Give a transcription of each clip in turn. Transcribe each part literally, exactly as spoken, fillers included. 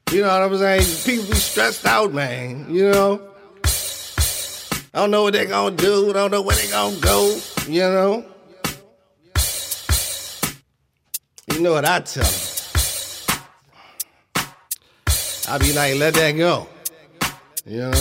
You know what I'm saying? People be stressed out, man, you know? I don't know what they gonna do, don't know where they gonna go, you know? You know what I tell them? I be like, let that go, you know?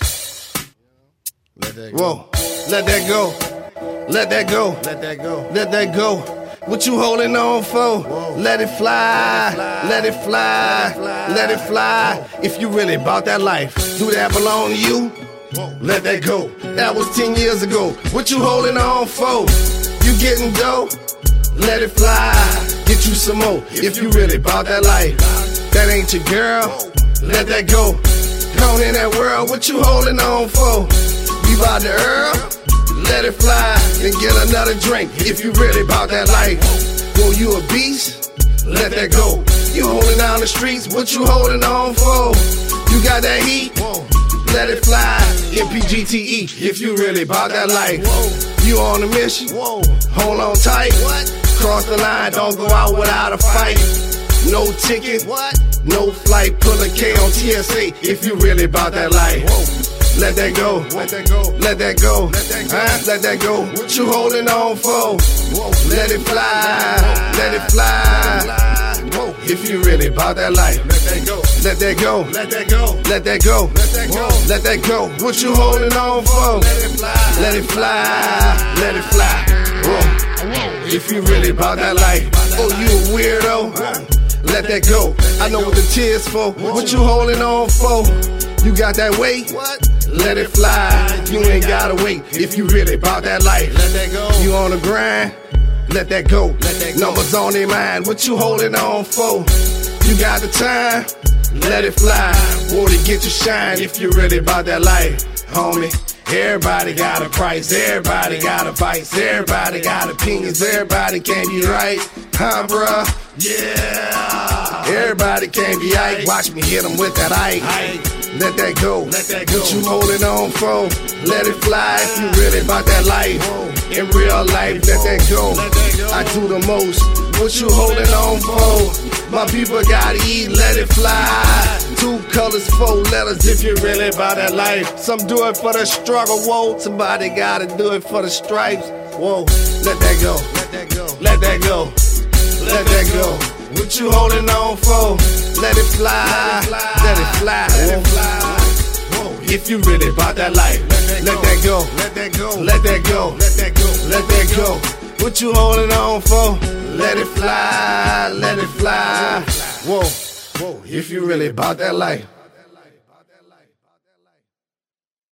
Let that go. Whoa, let that go. Let that go. Let that go. Let that go. What you holding on for? Whoa. Let it fly. Let it fly. Let it fly. If you really about that life, do that belong to you? Whoa. Let that go. That was ten years ago. What you holding on for? You getting dough? Let it fly. Get you some more. If you really about that life, that ain't your girl. Let that go. Gone in that world. What you holding on for? You about the Earl? Let it fly, then get another drink if you really about that life. Whoa, you a beast? Let that go. You holding down the streets, what you holding on for? You got that heat? Let it fly. M P G T E if you really about that life. You on a mission? Hold on tight. Cross the line, don't go out without a fight. No ticket, no flight. Pull a K on T S A if you really about that life. Let that go, let that go, let that go, let that go, huh? Let that go. What you holding on for? Let it fly, let it fly. If you really about that life, let that go, let that go, let that go, let that go, let that go, let that go. What you holding on for? Let it fly, let it fly, let it fly. Whoa. If you really about that life, oh you a weirdo? Let that go. I know what the tears for. What you holding on for? You got that weight? Let it fly. You ain't gotta wait if you really about that life. Let that go. You on the grind? Let that go. Let that go. Numbers on their mind. What you holding on for? You got the time? Let it fly. Want to get you shine if you really about that life, homie. Everybody got a price. Everybody got a vice. Everybody got opinions. Everybody can't be right, huh, bruh? Yeah. Everybody can't be Ike. Watch me hit them with that Ike. Let that go. Let that go. What you holding on for? Let it fly if you really about that life. In real life, let that go. I do the most. What you holding on for? My people gotta eat, let it fly. Two colors, four letters if you really about that life. Some do it for the struggle, whoa. Somebody gotta do it for the stripes. Whoa, let that go. Let that go. Let that go. Let that go. What you holding on for? Let it fly. Let it fly. Let it fly. Whoa. If you really about that life, let that go. Let that go. Let that go. Let that go. Let that go. What you holding on for? Let it fly. Let it fly. Whoa. Whoa. If you really about that life.